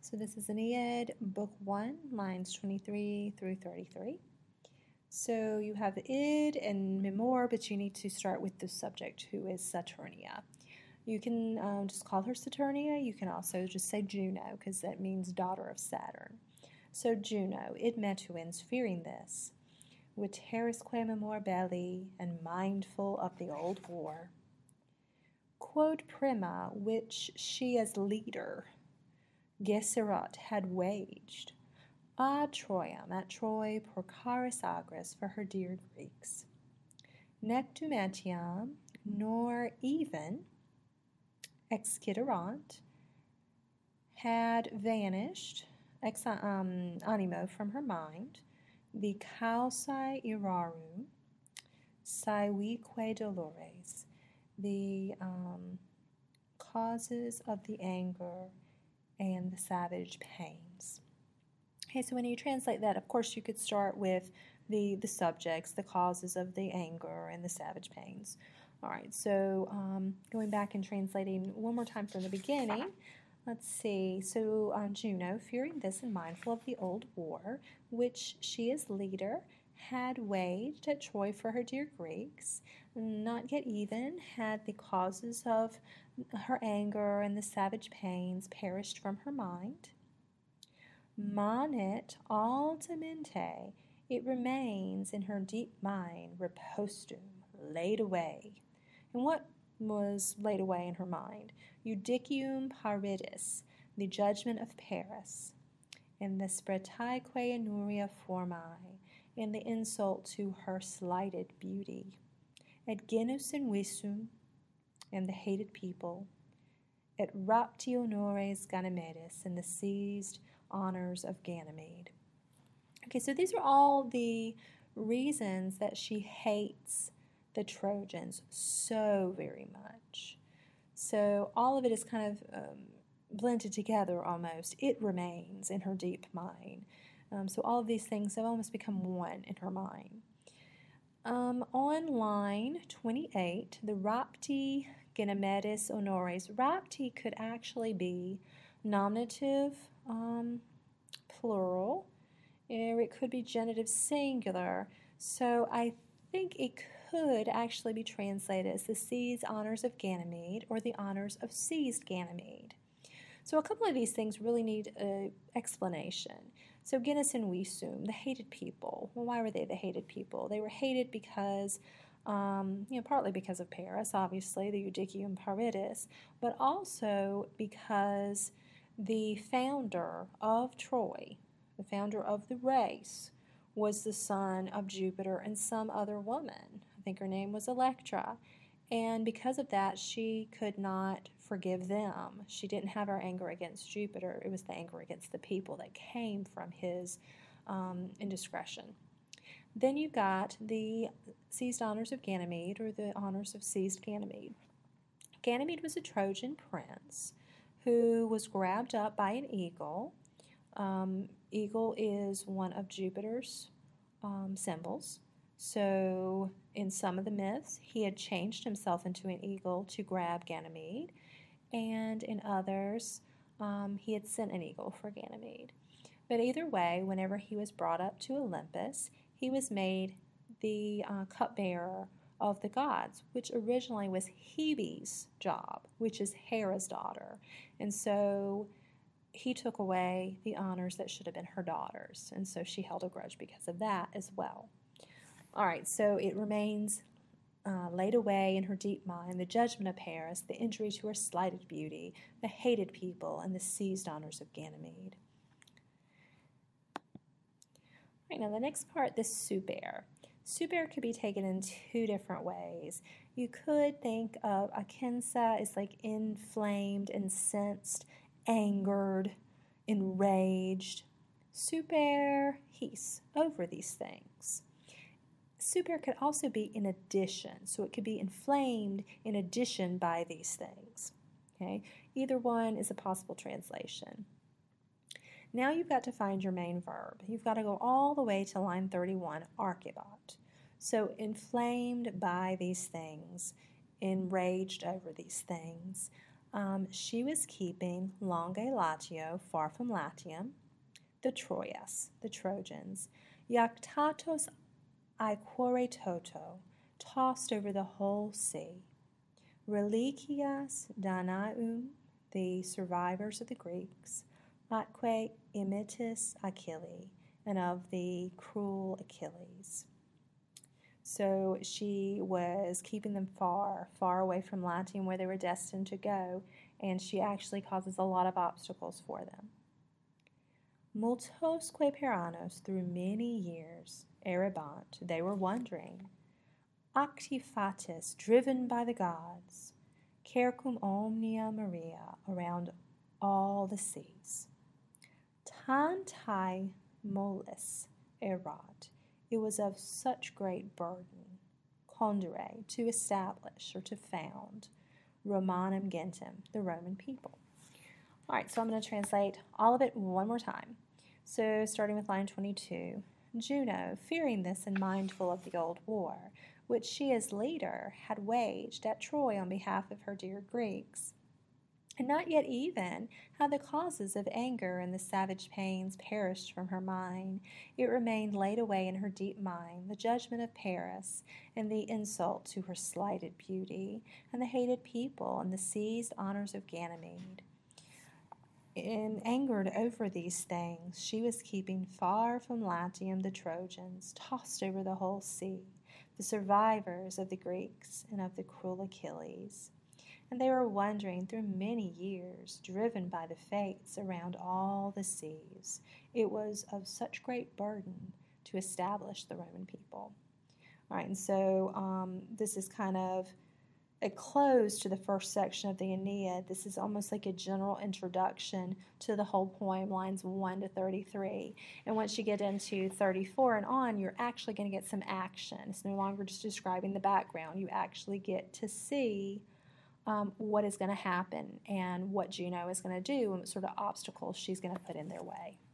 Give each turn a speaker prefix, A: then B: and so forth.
A: So this is Aeneid, Book 1, lines 23 through 33. So you have id and memor, but you need to start with the subject, who is Saturnia. You can just call her Saturnia. You can also just say Juno, because that means daughter of Saturn. So Juno, id metuins, fearing this, viterisque memor belli, and mindful of the old war. Quod prima, which she as leader, Gesirat had waged, ad Troiam, at Troy, porcaris agris, for her dear Greeks. Nec etiam, nor even exciderant, had vanished animo from her mind, the causae irarum, saevique dolores, the causes of the anger and the savage pains. Okay, so when you translate that, of course, you could start with the subjects, the causes of the anger and the savage pains. All right, so going back and translating one more time from the beginning, let's see. So Juno, fearing this and mindful of the old war, which she as leader had waged at Troy for her dear Greeks, not yet even had the causes of her anger and the savage pains perished from her mind. Manet altamente, it remains in her deep mind, repostum, laid away. And what was laid away in her mind? Judicium paridis, the judgment of Paris, and the spretaeque inuria formae, and the insult to her slighted beauty. Et genus invisum, and the hated people. Et rapti honores Ganymedes, and the seized honors of Ganymede. Okay, so these are all the reasons that she hates the Trojans so very much. So all of it is kind of blended together almost. It remains in her deep mind. So all of these things have almost become one in her mind. On line 28, the rapti Ganymedes honores. Rapti could actually be nominative, plural, or it could be genitive singular. So I think it could actually be translated as the seized honors of Ganymede or the honors of seized Ganymede. So a couple of these things really need an explanation. So genus invisum, the hated people. Well, why were they the hated people? They were hated because, partly because of Paris, obviously, the Judicium paridis, but also because the founder of Troy, the founder of the race, was the son of Jupiter and some other woman. I think her name was Electra. And because of that, she could not forgive them. She didn't have her anger against Jupiter. It was the anger against the people that came from his indiscretion. Then you got the seized honors of Ganymede, or the honors of seized Ganymede. Ganymede was a Trojan prince who was grabbed up by an eagle. Eagle is one of Jupiter's symbols. So in some of the myths, he had changed himself into an eagle to grab Ganymede, and in others, he had sent an eagle for Ganymede. But either way, whenever he was brought up to Olympus, he was made the cupbearer of the gods, which originally was Hebe's job, which is Hera's daughter. And so he took away the honors that should have been her daughter's, and so she held a grudge because of that as well. All right, so it remains laid away in her deep mind, the judgment of Paris, the injury to her slighted beauty, the hated people, and the seized honors of Ganymede. All right, now the next part, the super. Super could be taken in two different ways. You could think of akinsa as like inflamed, incensed, angered, enraged. Super his, over these things. Super could also be in addition, so it could be inflamed in addition by these things. Okay, either one is a possible translation. Now you've got to find your main verb. You've got to go all the way to line 31, archibot. So inflamed by these things, enraged over these things, She was keeping Longe Latio, far from Latium, the Troyas, the Trojans, Iactatos aequore toto, tossed over the whole sea, Reliquias Danaum, the survivors of the Greeks, atque imitis Achille, and of the cruel Achilles. So she was keeping them far, far away from Latium where they were destined to go, and she actually causes a lot of obstacles for them. Multosque peranos, through many years, errabant, they were wandering. Acti fatis, driven by the gods, circum omnia maria, around all the seas. Tantai mollis erat, it was of such great burden, condere, to establish or to found, Romanum gentem, the Roman people. All right, so I'm going to translate all of it one more time. So starting with line 22, Juno, fearing this and mindful of the old war, which she as leader had waged at Troy on behalf of her dear Greeks, and not yet even had the causes of anger and the savage pains perished from her mind, it remained laid away in her deep mind the judgment of Paris, and the insult to her slighted beauty, and the hated people, and the seized honors of Ganymede. And angered over these things, she was keeping far from Latium the Trojans, tossed over the whole sea, the survivors of the Greeks and of the cruel Achilles. And they were wandering through many years, driven by the fates around all the seas. It was of such great burden to establish the Roman people. All right, and so this is kind of a close to the first section of the Aeneid. This is almost like a general introduction to the whole poem, lines 1 to 33. And once you get into 34 and on, you're actually going to get some action. It's no longer just describing the background. You actually get to see what is going to happen and what Juno is going to do and what sort of obstacles she's going to put in their way.